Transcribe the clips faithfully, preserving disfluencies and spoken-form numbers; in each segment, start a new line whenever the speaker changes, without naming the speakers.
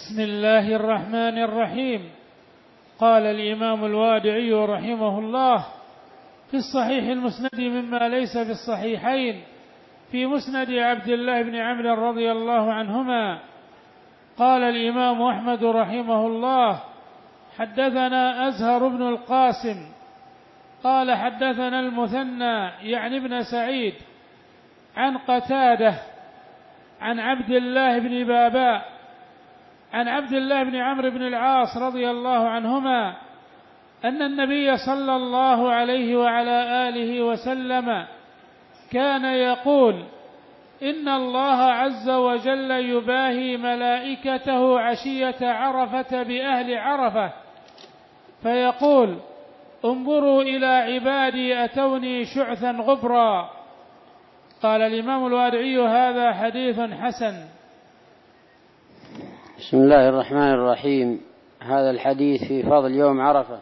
بسم الله الرحمن الرحيم. قال الإمام الوادعي رحمه الله في الصحيح المسند مما ليس في الصحيحين في مسند عبد الله بن عمرو رضي الله عنهما. قال الإمام أحمد رحمه الله حدثنا أزهر بن القاسم قال حدثنا المثنى يعني ابن سعيد عن قتادة عن عبد الله بن باباء عن عبد الله بن عمرو بن العاص رضي الله عنهما أن النبي صلى الله عليه وعلى آله وسلم كان يقول: إن الله عز وجل يباهي ملائكته عشية عرفة بأهل عرفة فيقول: انظروا إلى عبادي أتوني شعثا غبرا. قال الإمام الوادعي: هذا حديث حسن.
بسم الله الرحمن الرحيم. هذا الحديث في فضل يوم عرفة،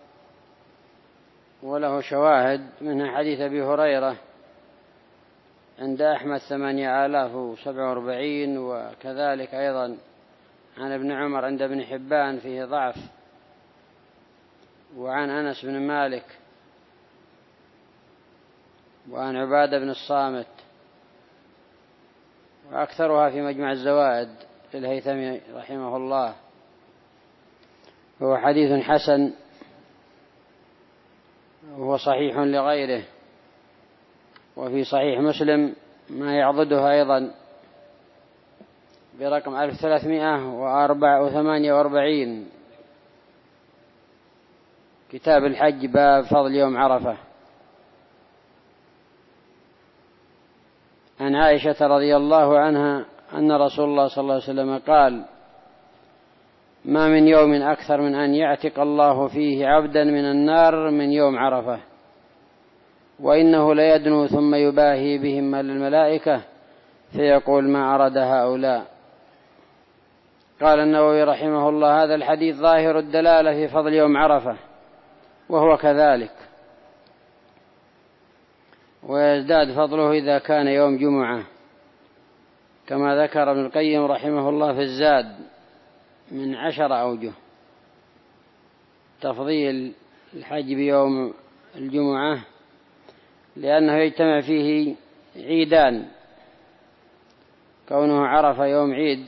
وله شواهد، منها حديث أبي هريرة عند أحمد ثمانية آلاف وسبعة وأربعين، وكذلك أيضا عن ابن عمر عند ابن حبان فيه ضعف، وعن أنس بن مالك، وعن عبادة بن الصامت، وأكثرها في مجمع الزوائد للهيثمي رحمه الله. وهو حديث حسن وهو صحيح لغيره. وفي صحيح مسلم ما يعضده أيضا برقم ألف وثلاثمائة وثمانية وأربعين، كتاب الحج، باب فضل يوم عرفة. عن عائشة رضي الله عنها أن رسول الله صلى الله عليه وسلم قال: ما من يوم أكثر من أن يعتق الله فيه عبدا من النار من يوم عرفة، وإنه ليدنو ثم يباهي بهم الملائكة فيقول: ما أراد هؤلاء. قال النووي رحمه الله: هذا الحديث ظاهر الدلالة في فضل يوم عرفة، وهو كذلك، ويزداد فضله إذا كان يوم جمعة، كما ذكر ابن القيم رحمه الله في الزاد من عشر أوجه تفضيل الحج بيوم الجمعة، لأنه يجتمع فيه عيدان، كونه عرفة يوم عيد،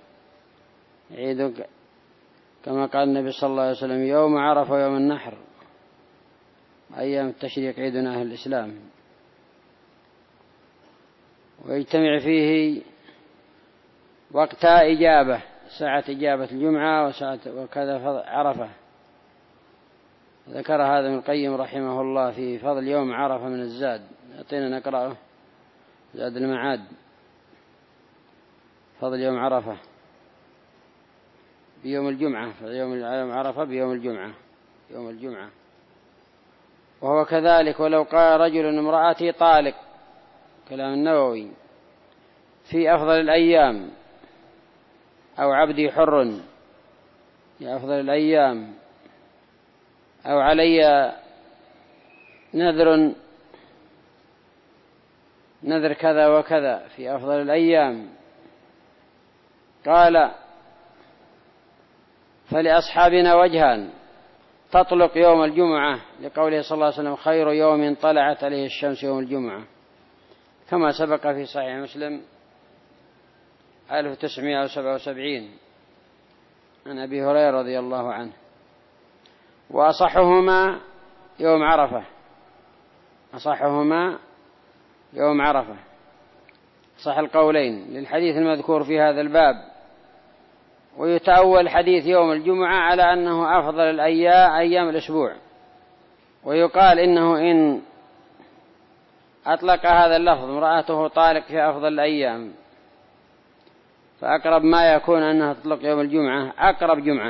عيد كما قال النبي صلى الله عليه وسلم: يوم عرفة ويوم النحر، أيام التشريق عيدنا أهل الإسلام. ويجتمع فيه وقت إجابة، ساعة إجابة الجمعة وساعة وكذا عرفة. ذكر هذا ابن القيم رحمه الله في فضل يوم عرفة من الزاد. أعطينا نقرأه، زاد المعاد، فضل يوم عرفة بيوم الجمعة، يوم عرفة بيوم الجمعة، يوم الجمعة. وهو كذلك: ولو قال رجل امرأتي طالق، كلام النووي، في أفضل الأيام، أو عبدي حر في أفضل الأيام، أو علي نذر نذر كذا وكذا في أفضل الأيام، قال: فلأصحابنا وجهان: تطلق يوم الجمعة، لقوله صلى الله عليه وسلم: خير يوم طلعت عليه الشمس يوم الجمعة، كما سبق في صحيح مسلم ألف وتسعمائة وسبعة وسبعين عن أبي هريرة رضي الله عنه. وأصحهما يوم عرفة، أصحهما يوم عرفة، صح القولين للحديث المذكور في هذا الباب. ويتأول حديث يوم الجمعة على أنه أفضل الأيام أيام الأسبوع، ويقال إنه إن أطلق هذا اللفظ امرأته طالق في أفضل الأيام، فأقرب ما يكون أنها تطلق يوم الجمعة، أقرب جمعة،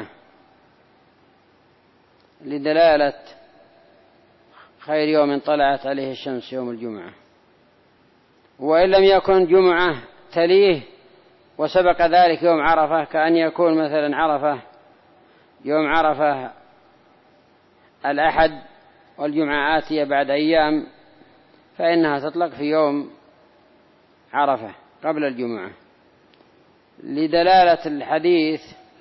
لدلالة خير يوم طلعت عليه الشمس يوم الجمعة. وإن لم يكن جمعة تليه وسبق ذلك يوم عرفة، كأن يكون مثلا عرفة يوم عرفة الأحد والجمعة آتية بعد أيام، فإنها تطلق في يوم عرفة قبل الجمعة، لدلالة الحديث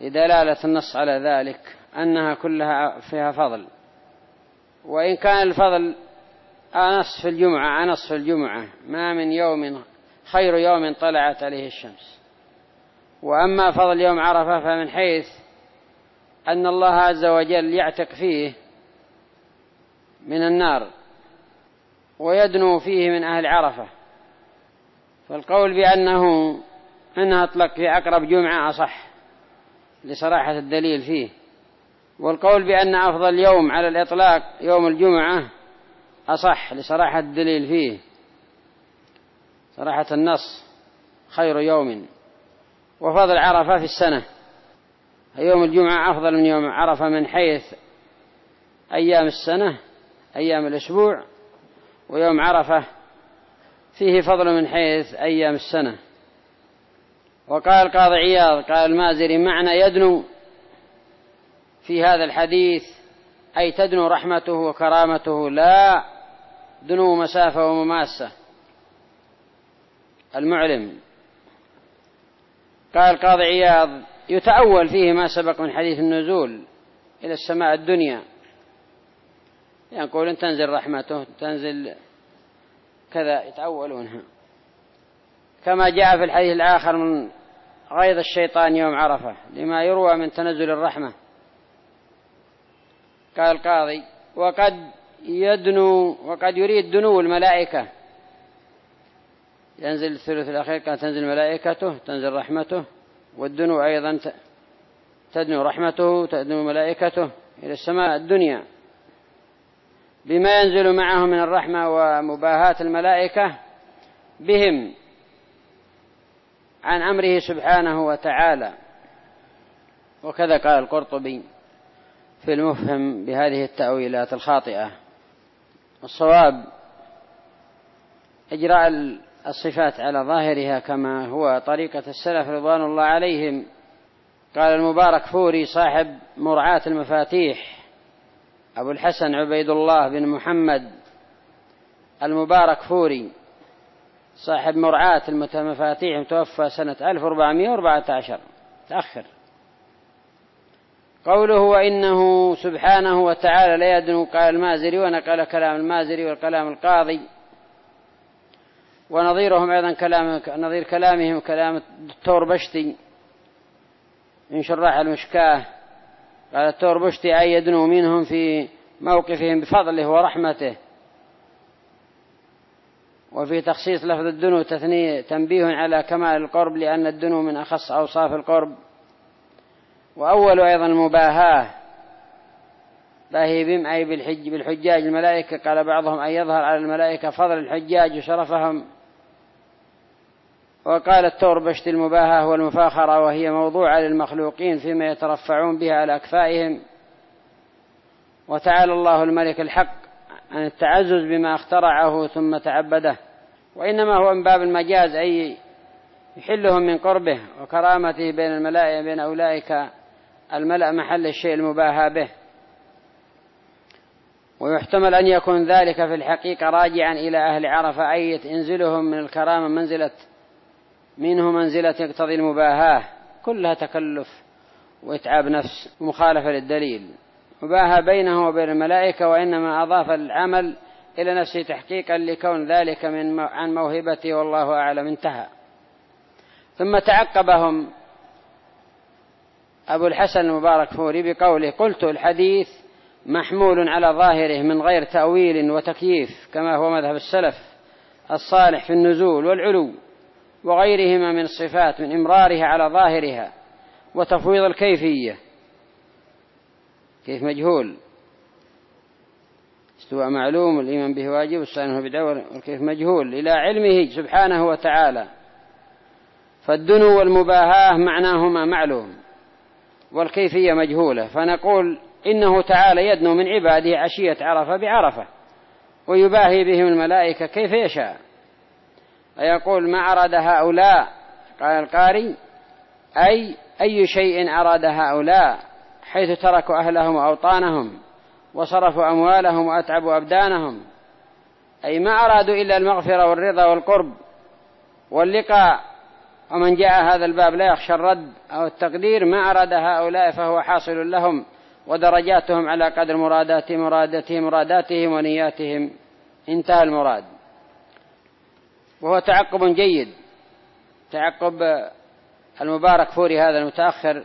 لدلالة النص على ذلك أنها كلها فيها فضل، وإن كان الفضل نصف الجمعة نصف الجمعة ما من يوم خير يوم طلعت عليه الشمس. وأما فضل يوم عرفة فمن حيث أن الله عز وجل يعتق فيه من النار ويدنو فيه من أهل عرفة، فالقول بأنه أنها أطلق في أقرب جمعة أصح لصراحة الدليل فيه، والقول بأن أفضل يوم على الإطلاق يوم الجمعة أصح لصراحة الدليل فيه، صراحة النص خير يوم. وفضل عرفة في السنة، يوم الجمعة أفضل من يوم عرفة من حيث أيام السنة أيام الأسبوع، ويوم عرفة فيه فضل من حيث أيام السنة. وقال القاضي عياض قال المازري معنى يدنو في هذا الحديث أي تدنو رحمته وكرامته، لا دنو مسافة ومماسة المعلم. قال القاضي عياض يتأول فيه ما سبق من حديث النزول إلى السماء الدنيا، يقول يعني تنزل رحمته تنزل كذا يتأولونها، كما جاء في الحديث الآخر من غيظ الشيطان يوم عرفة لما يروى من تنزل الرحمة. قال القاضي وقد يدنو وقد يريد دنو الملائكة، ينزل الثلث الأخير كان تنزل ملائكته تنزل رحمته، والدنو أيضا تدنو رحمته تدنو ملائكته إلى السماء الدنيا بما ينزل معه من الرحمة ومباهاة الملائكة بهم عن أمره سبحانه وتعالى. وكذا قال القرطبي في المفهم بهذه التأويلات الخاطئة. الصواب إجراء الصفات على ظاهرها كما هو طريقة السلف رضوان الله عليهم. قال المبارك فوري صاحب مرعاة المفاتيح أبو الحسن عبيد الله بن محمد المبارك فوري صاحب مرعاة المفاتيح متوفى سنة ألف وأربعمائة وأربعة عشر تأخر. قوله وإنه سبحانه وتعالى لا يدنو قال المازري، ونقل كلام المازري والكلام القاضي ونظيرهم أيضا كلام نظير كلامهم كلام الدكتور بشتي من شراح المشكاه. قال الدكتور بشتي أي يدنو منهم في موقفهم بفضله ورحمته. وفي تخصيص لفظ الدنو تثنيه تنبيه على كمال القرب لأن الدنو من أخص أوصاف القرب. وأول أيضا المباهاة باهي بهم أي بالحج بالحجاج الملائكة. قال بعضهم أن يظهر على الملائكة فضل الحجاج وشرفهم. وقال التوربشت المباهاة والمفاخرة وهي موضوعة للمخلوقين فيما يترفعون بها على أكفائهم. وتعالى الله الملك الحق عن التعزز بما اخترعه ثم تعبده، وإنما هو من باب المجاز أي يحلهم من قربه وكرامته بين الملائكة بين أولئك الملأ محل الشيء المباهى به. ويحتمل أن يكون ذلك في الحقيقة راجعا إلى أهل عرفة أي ينزلهم من الكرامة منزلة منه منزلة يقتضي المباهاة، كلها تكلف وإتعاب نفس ومخالفة للدليل. مباهى بينه وبين الملائكة، وإنما أضاف العمل إلى نفسه تحقيقا لكون ذلك من عن موهبته والله أعلم. انتهى. ثم تعقبهم أبو الحسن المبارك فوري بقوله قلت الحديث محمول على ظاهره من غير تأويل وتكييف كما هو مذهب السلف الصالح في النزول والعلو وغيرهما من الصفات من إمرارها على ظاهرها وتفويض الكيفية. كيف مجهول، استواء معلوم الإيمان به واجب والسائل بدعة، والكيف مجهول إلى علمه سبحانه وتعالى. فالدنو والمباهاة معناهما معلوم والكيفية مجهولة. فنقول إنه تعالى يدنو من عباده عشية عرفة بعرفة ويباهي بهم الملائكة كيف يشاء. ويقول ما أراد هؤلاء قال القاري أي أي شيء أراد هؤلاء حيث تركوا أهلهم وأوطانهم وصرفوا أموالهم وأتعبوا أبدانهم، أي ما أرادوا إلا المغفرة والرضا والقرب واللقاء ومن جاء هذا الباب لا يخشى الرد أو التقدير ما أراد هؤلاء فهو حاصل لهم، ودرجاتهم على قدر مرادات مرادتهم مراداتهم ونياتهم. انتهى المراد. وهو تعقب جيد، تعقب المبارك فوري هذا المتأخر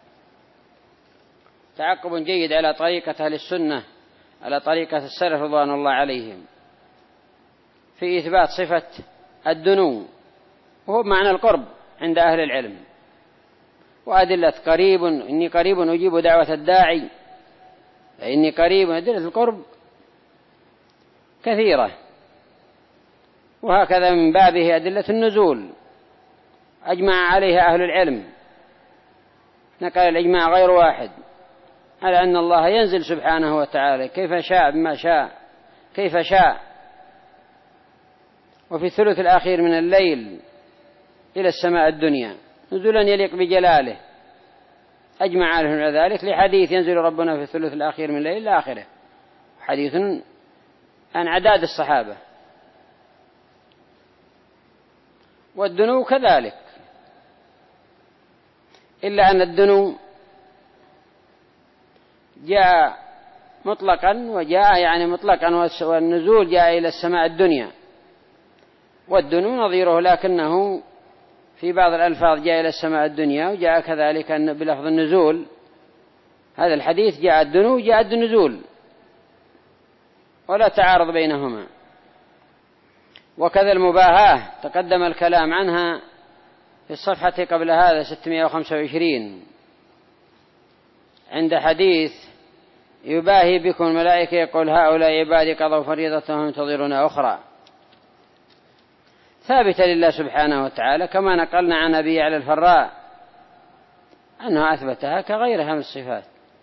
تعقب جيد على طريقة أهل السنة، على طريقة السلف رضوان الله عليهم، في إثبات صفة الدنو، وهو معنى القرب عند أهل العلم. وأدلة قريب، إني قريب أجيب دعوة الداعي، إني قريب، أدلة القرب كثيرة. وهكذا من بابه أدلة النزول أجمع عليها أهل العلم، نقل الإجماع غير واحد على أن الله ينزل سبحانه وتعالى كيف شاء بما شاء كيف شاء، وفي الثلث الأخير من الليل إلى السماء الدنيا نزولا يليق بجلاله، أجمع على ذلك لحديث ينزل ربنا في الثلث الأخير من الليل إلى آخره، حديث عن عداد الصحابة. والدنو كذلك، إلا أن الدنو جاء مطلقا وجاء يعني مطلقا، والنزول جاء إلى السماء الدنيا، والدنو نظيره لكنه في بعض الألفاظ جاء إلى السماء الدنيا، وجاء كذلك بلفظ النزول. هذا الحديث جاء الدنو جاء النزول، ولا تعارض بينهما. وكذا المباهاة تقدم الكلام عنها في الصفحة قبل هذا ستمائة وخمسة وعشرين، عند حديث يباهي بكم الملائكة يقول هؤلاء عبادي قضوا فريضتهم ينتظرون أخرى، ثابتة لله سبحانه وتعالى، كما نقلنا عن أبي على الفراء أنه أثبتها كغيرها من الصفات.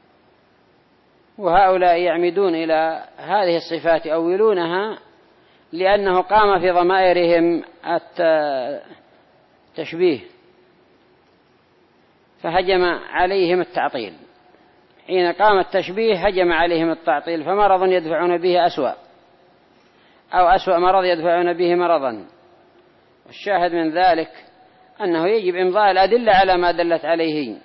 وهؤلاء يعمدون إلى هذه الصفات أولونها لأنه قام في ضمائرهم التشبيه فهجم عليهم التعطيل. حين قام التشبيه هجم عليهم التعطيل، فمرض يدفعون به أسوأ، أو أسوأ مرض يدفعون به مرضا. والشاهد من ذلك أنه يجب إمضاء الأدلة على ما دلت عليه.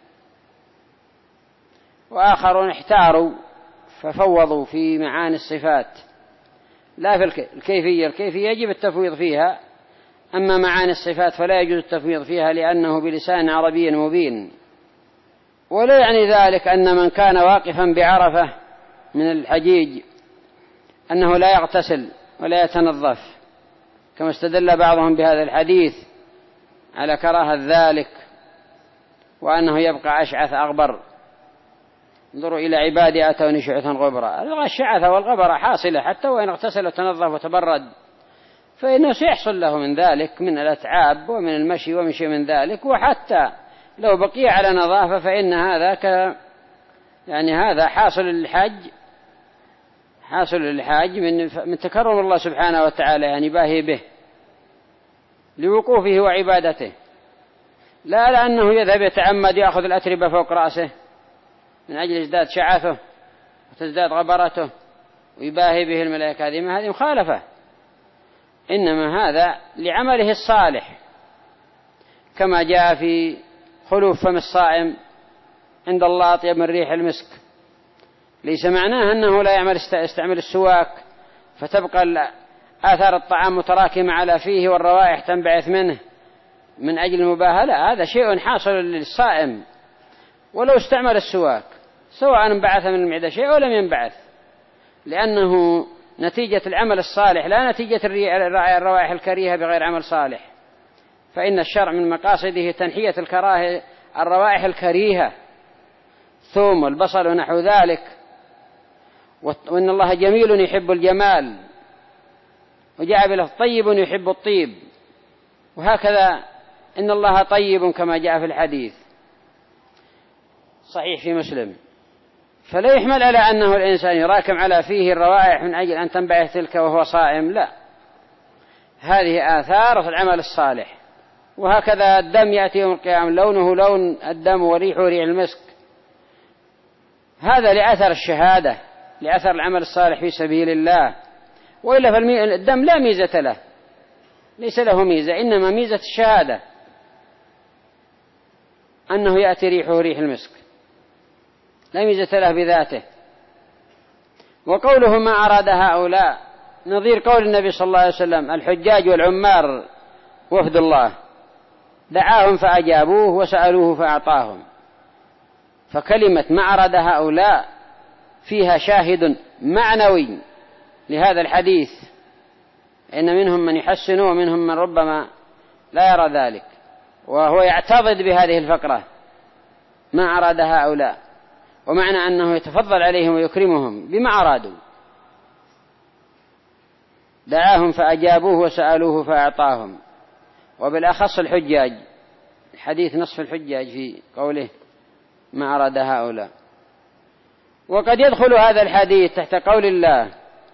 وآخرون احتاروا ففوضوا في معاني الصفات لا في الكيفية، الكيفية يجب التفويض فيها، أما معاني الصفات فلا يجوز التفويض فيها لأنه بلسان عربي مبين. ولا يعني ذلك أن من كان واقفا بعرفة من الحجيج أنه لا يغتسل ولا يتنظف، كما استدل بعضهم بهذا الحديث على كراهة ذلك، وأنه يبقى أشعث أغبر. انظروا إلى عبادي أتوني شعثا غبرا. الشعث والغبر حاصلة حتى وإن اغتسل وتنظف وتبرد، فإنه سيحصل له من ذلك من الأتعاب ومن المشي ومن شيء من ذلك. وحتى لو بقي على نظافة فإن هذا ك يعني هذا حاصل للحج حاصل للحاج من من تكرم الله سبحانه وتعالى، يعني باهي به لوقوفه وعبادته، لا لأنه يذهب يتعمد يأخذ الأتربة فوق رأسه من أجل ازداد شعثه وتزداد غبرته ويباهي به الملائكة. هذه هذه مخالفة، إنما هذا لعمله الصالح، كما جاء في خلوف فم الصائم عند الله أطيب من ريح المسك. ليس معناه أنه لا يعمل يستعمل السواك فتبقى آثار الطعام متراكمة على فيه والروائح تنبعث منه من أجل المباهاة، لا، هذا شيء حاصل للصائم ولو استعمل السواك، سواء انبعث من المعدة شيء ولم ينبعث، لأنه نتيجة العمل الصالح لا نتيجة الروائح الكريهة بغير عمل صالح. فإن الشرع من مقاصده تنحية الكراهة الروائح الكريهة، ثوم والبصل ونحو ذلك. وإن الله جميل يحب الجمال، وجاء له طيب يحب الطيب، وهكذا إن الله طيب كما جاء في الحديث صحيح في مسلم. فلا يحمل على أنه الإنسان يراكم على فيه الروائح من أجل أن تنبعث تلك وهو صائم، لا، هذه آثار العمل الصالح. وهكذا الدم يأتي يوم القيامة لونه لون الدم وريحه ريح المسك، هذا لأثر الشهادة، لأثر العمل الصالح في سبيل الله. وإلا فالدم لا ميزة له، ليس له ميزة، إنما ميزة الشهادة أنه يأتي ريحه ريح المسك، لا ميزة له بذاته. وقوله ما أراد هؤلاء نظير قول النبي صلى الله عليه وسلم الحجاج والعمار وفد الله، دعاهم فأجابوه وسألوه فأعطاهم. فكلمة ما أراد هؤلاء فيها شاهد معنوي لهذا الحديث، إن منهم من يحسن ومنهم من ربما لا يرى ذلك، وهو يعتضد بهذه الفقرة ما أراد هؤلاء، ومعنى أنه يتفضل عليهم ويكرمهم بما أرادوا. دعاهم فأجابوه وسألوه فأعطاهم، وبالأخص الحجاج، الحديث نصف الحجاج في قوله ما أراد هؤلاء. وقد يدخل هذا الحديث تحت قول الله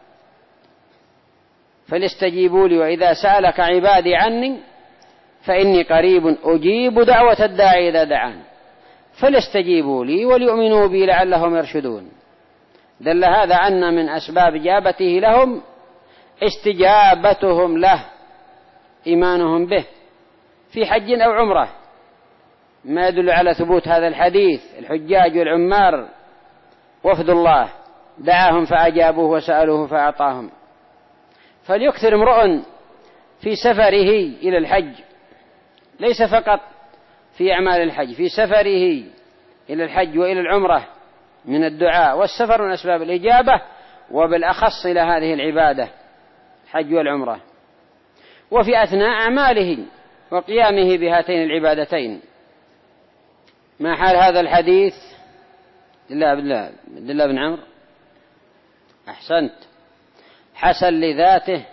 فليستجيبوا لي وإذا سألك عبادي عني فإني قريب أجيب دعوة الداعي إذا دعان فليستجيبوا لي وليؤمنوا بي لعلهم يرشدون. دل هذا أن من أسباب إجابته لهم استجابتهم له، إيمانهم به في حج أو عمرة، ما يدل على ثبوت هذا الحديث. الحجاج والعمار وفد الله، دعاهم فأجابوه وسألوه فأعطاهم. فليكثر امرؤ في سفره إلى الحج، ليس فقط في أعمال الحج، في سفره إلى الحج وإلى العمرة من الدعاء، والسفر من أسباب الإجابة، وبالأخص إلى هذه العبادة الحج والعمرة، وفي أثناء أعماله وقيامه بهاتين العبادتين. ما حال هذا الحديث؟ عبد الله بن عمرو أحسنت. حسن لذاته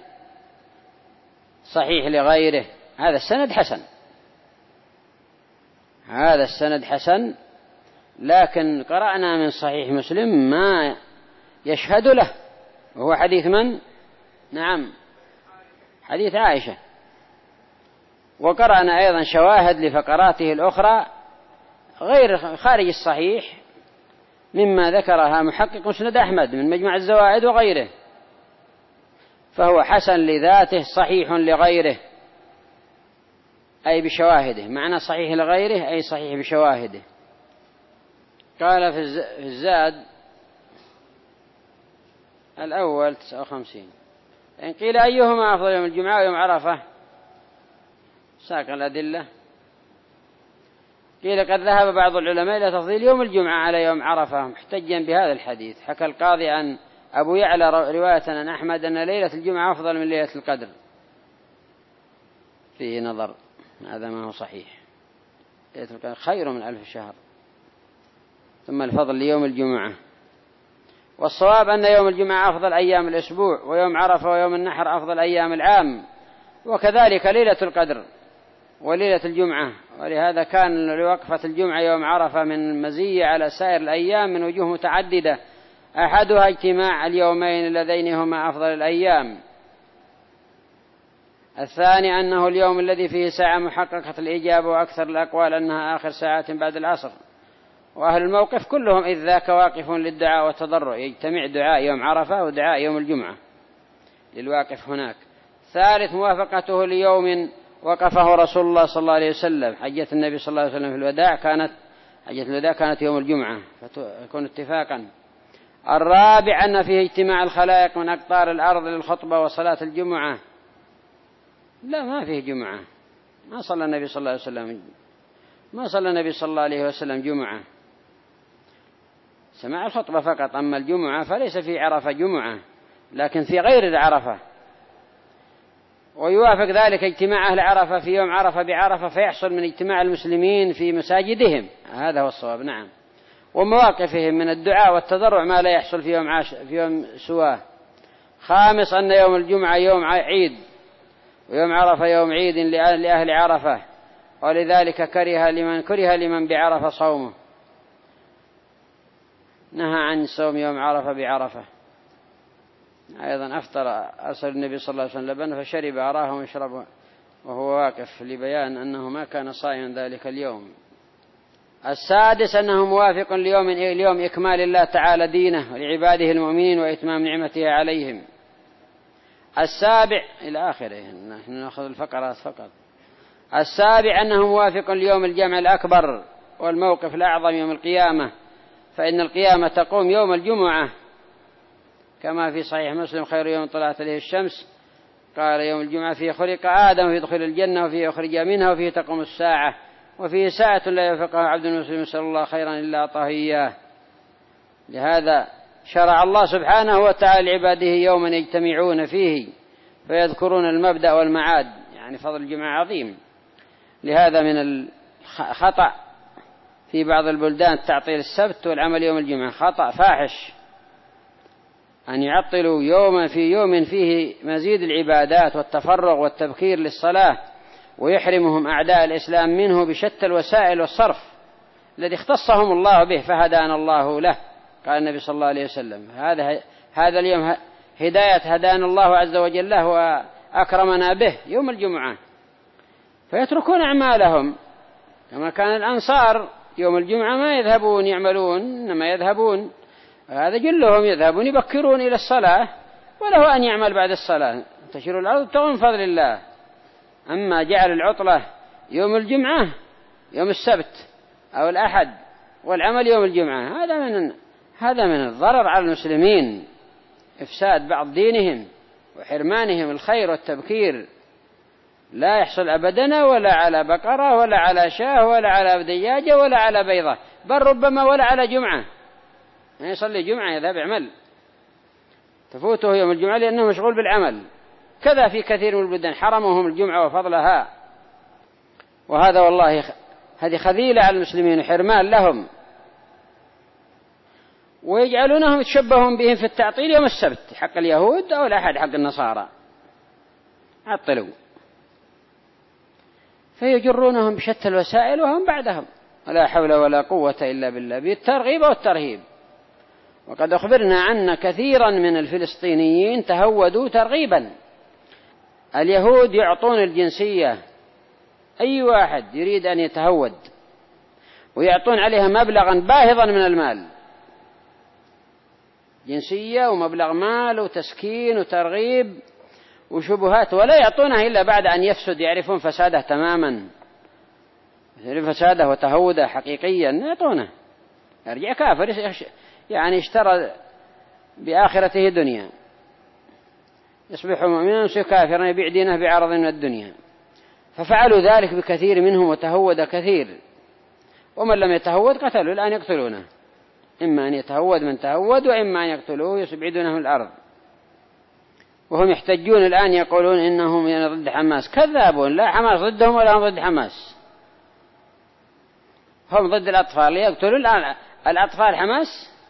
صحيح لغيره، هذا السند حسن، هذا السند حسن. لكن قرأنا من صحيح مسلم ما يشهد له، وهو حديث من؟ نعم، حديث عائشة. وقرأنا أيضا شواهد لفقراته الأخرى غير خارج الصحيح مما ذكرها محقق مسند أحمد من مجمع الزوائد وغيره، فهو حسن لذاته صحيح لغيره أي بشواهده. معنى صحيح لغيره أي صحيح بشواهده. قال في الزاد الأول تسعة وخمسين إن قيل أيهما أفضل يوم الجمعة ويوم عرفة ساق الأدلة. قيل قد ذهب بعض العلماء إلى تفضيل يوم الجمعة على يوم عرفة محتجا بهذا الحديث. حكى القاضي عن أبو يعلى رواية عن أحمد أن ليلة الجمعة أفضل من ليلة القدر، فيه نظر، هذا ما هو صحيح. ليلة القدر خير من ألف شهر. ثم الفضل ليوم الجمعة. والصواب أن يوم الجمعة أفضل أيام الأسبوع، ويوم عرفة ويوم النحر أفضل أيام العام، وكذلك ليلة القدر وليلة الجمعة. ولهذا كان لوقفة الجمعة يوم عرفة من المزية على سائر الأيام من وجوه متعددة، أحدها اجتماع اليومين اللذين هما أفضل الأيام. الثاني أنه اليوم الذي فيه ساعة محققة الإجابة، وأكثر الأقوال أنها آخر ساعات بعد العصر. وأهل الموقف كلهم إذ ذاك واقف للدعاء والتضرع، يجتمع دعاء يوم عرفة ودعاء يوم الجمعة للواقف هناك. ثالث موافقته ليوم وقفه رسول الله صلى الله عليه وسلم. حجة النبي صلى الله عليه وسلم في الوداع كانت حجة الوداع كانت يوم الجمعة، فيكون اتفاقا. الرابع أن فيه اجتماع الخلائق من أقطار الأرض للخطبة وصلاة الجمعة. لا، ما فيه جمعة، ما صلى النبي صلى الله عليه وسلم ما صلى النبي صلى الله عليه وسلم جمعة، سمع الخطبة فقط. أما الجمعة فليس في عرفة جمعة، لكن في غير العرفة. ويوافق ذلك اجتماع أهل عرفة في يوم عرفة بعرفة، فيحصل من اجتماع المسلمين في مساجدهم، هذا هو الصواب. نعم. ومواقفهم من الدعاء والتضرع ما لا يحصل في يوم عاش في يوم سواه. خامس أن يوم الجمعة يوم عيد، ويوم عرفة يوم عيد لأهل عرفة، ولذلك كره لمن كره لمن بعرفة صومه، نهى عن صوم يوم عرفة بعرفة. أيضا أفطر أرسل النبي صلى الله عليه وسلم لبن فشرب أراه ويشرب وهو واقف، لبيان أنه ما كان صائما ذلك اليوم. السادس أنه موافق ليوم اليوم إكمال الله تعالى دينه ولعباده المؤمنين وإتمام نعمته عليهم. السابع إلى آخره، نحن نأخذ الفقرات فقط. السابع أنه موافق ليوم الجمع الأكبر والموقف الأعظم يوم القيامة، فإن القيامة تقوم يوم الجمعة كما في صحيح مسلم: خير يوم طلعت عليه الشمس، قال يوم الجمعة فيه خلق آدم وفيه يدخل الجنة وفيه يخرج منها وفيه تقوم الساعة وفيه ساعة لا يوفقها عبد مسلم يسأل الله خيرا إلا أعطاه إياه. لهذا شرع الله سبحانه وتعالى لعباده يوما يجتمعون فيه فيذكرون المبدأ والمعاد، يعني فضل الجمعة عظيم. لهذا من الخطأ في بعض البلدان تعطيل السبت والعمل يوم الجمعة، خطأ فاحش أن يعطلوا يوما في يوم فيه مزيد العبادات والتفرغ والتبكير للصلاة، ويحرمهم أعداء الإسلام منه بشتى الوسائل والصرف الذي اختصهم الله به فهدانا الله له. قال النبي صلى الله عليه وسلم: هذا هذا اليوم هداية هدانا الله عز وجل له وأكرمنا به يوم الجمعة، فيتركون أعمالهم كما كان الأنصار يوم الجمعة ما يذهبون يعملون، إنما يذهبون، هذا جلهم يذهبون يبكرون إلى الصلاة، وله أن يعمل بعد الصلاة، تشير الأرض تغن فضل الله. أما جعل العطلة يوم الجمعة يوم السبت أو الأحد والعمل يوم الجمعة، هذا من هذا من الضرر على المسلمين، إفساد بعض دينهم وحرمانهم الخير والتبكير، لا يحصل أبدا ولا على بقرة ولا على شاه ولا على دجاجة ولا على بيضة، بل ربما ولا على جمعة، ما يصلي جمعة يذهب يعمل، تفوته يوم الجمعة لأنه مشغول بالعمل. كذا في كثير من البلدان حرمهم الجمعة وفضلها، وهذا والله هذه خذيلة على المسلمين وحرمان لهم، ويجعلونهم يتشبهون بهم في التعطيل يوم السبت حق اليهود أو الأحد حق النصارى، عطلوا، فيجرونهم بشتى الوسائل وهم بعدهم، ولا حول ولا قوة إلا بالله، بالترغيب والترهيب. وقد أخبرنا أن كثيرا من الفلسطينيين تهودوا ترغيبا، اليهود يعطون الجنسية أي واحد يريد أن يتهود ويعطون عليها مبلغا باهظا من المال، جنسية ومبلغ مال وتسكين وترغيب وشبهات، ولا يعطونها إلا بعد أن يفسد، يعرفون فساده تماما، فساده وتهوده حقيقيا يعطونه، يرجع كافر، يعني اشترى بآخرته دنيا، يصبح مؤمنا ويصبح كافرا يبيع دينه بعرض من الدنيا. ففعلوا ذلك بكثير منهم وتهود كثير، ومن لم يتهود قتلوا، الآن يقتلونه، إما أن يتهود من تهود وإما أن يقتلوه يسبعدونه من الأرض. وهم يحتجون الآن يقولون إنهم ضد حماس، كذابون، لا حماس ضدهم ولا هم ضد حماس، هم ضد الأطفال، يقتلوا الآن الأطفال حماس،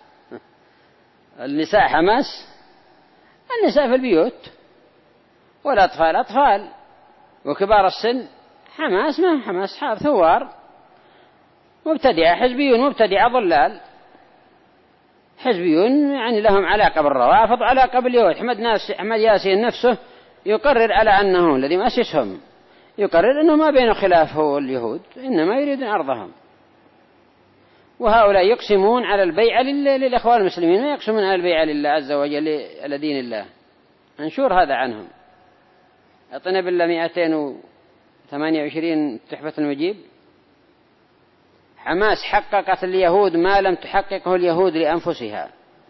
النساء حماس، النساء في البيوت والأطفال أطفال، وكبار السن حماس، ما حماس حاب ثوار مبتدعة، حزبيون مبتدعة ضلال، حزبيون يعني لهم علاقة بالروافض علاقة باليهود. أحمد ناس أحمد ياسين نفسه يقرر على أنه الذي مؤسسهم، يقرر أنه ما بين خلاف هو اليهود، إنما يريدون أرضهم. وهؤلاء يقسمون على البيعة للإخوان المسلمين، ما يقسمون على البيعة لله عز وجل على دين الله، انشور هذا عنهم. أعطنا بالله مئتين وثمانية وعشرين تحفة المجيب. حماس حققت اليهود ما لم تحققه اليهود لأنفسها،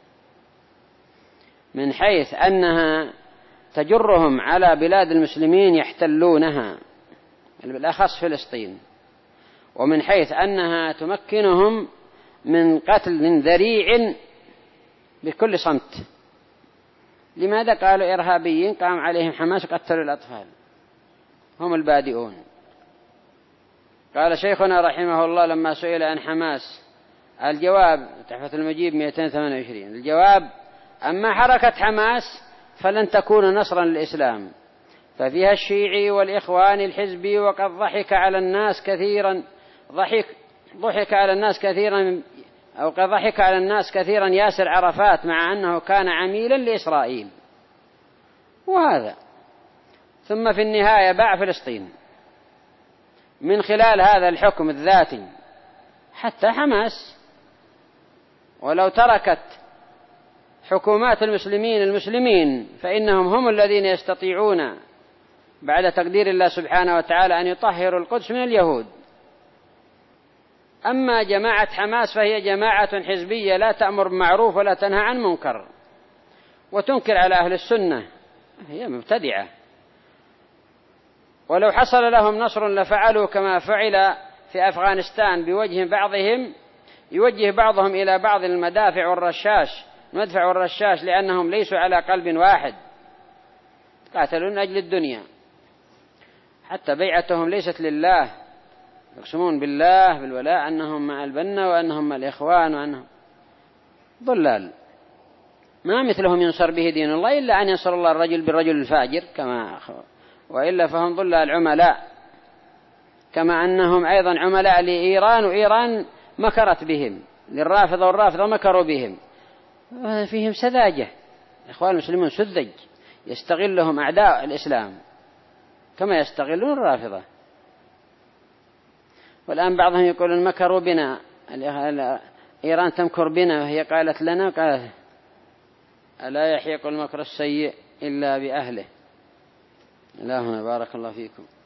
من حيث أنها تجرهم على بلاد المسلمين يحتلونها بالأخص فلسطين، ومن حيث أنها تمكنهم من قتل ذريع بكل صمت. لماذا؟ قالوا إرهابيين قام عليهم حماس وقتلوا الأطفال، هم البادئون. قال شيخنا رحمه الله لما سئل عن حماس، الجواب تحفة المجيب مئتين وثمانية وعشرين، الجواب: أما حركة حماس فلن تكون نصرا للإسلام، ففيها الشيعي والإخوان الحزبي، وقد ضحك على الناس كثيرا ضحك ضحك على الناس كثيرا أو قد ضحك على الناس كثيرا ياسر عرفات مع أنه كان عميلا لإسرائيل. وهذا ثم في النهاية باع فلسطين من خلال هذا الحكم الذاتي. حتى حماس ولو تركت حكومات المسلمين المسلمين فإنهم هم الذين يستطيعون بعد تقدير الله سبحانه وتعالى أن يطهروا القدس من اليهود، أما جماعة حماس فهي جماعة حزبية لا تأمر بمعروف ولا تنهى عن منكر وتنكر على أهل السنة، هي مبتدعة. ولو حصل لهم نصر لفعلوا كما فعل في أفغانستان بوجه بعضهم، يوجه بعضهم إلى بعض المدافع والرشاش المدفع والرشاش لأنهم ليسوا على قلب واحد، قاتلوا من أجل الدنيا. حتى بيعتهم ليست لله، يقسمون بالله بالولاء أنهم مع البنة وأنهم مع الإخوان وأنهم ضلال. ما مثلهم ينصر به دين الله إلا أن ينصر الله الرجل بالرجل الفاجر كما أخبر، وإلا فهم ضلال عملاء، كما أنهم أيضا عملاء لإيران، وإيران مكرت بهم، للرافضة والرافضة مكروا بهم، فيهم سذاجة. إخوان المسلمون سذج يستغلهم أعداء الإسلام كما يستغلون الرافضة. والآن بعضهم يقولون مكروا بنا، إيران تمكر بنا وهي قالت لنا قالت ألا يحيق المكر السيء إلا بأهله. اللهم بارك الله فيكم.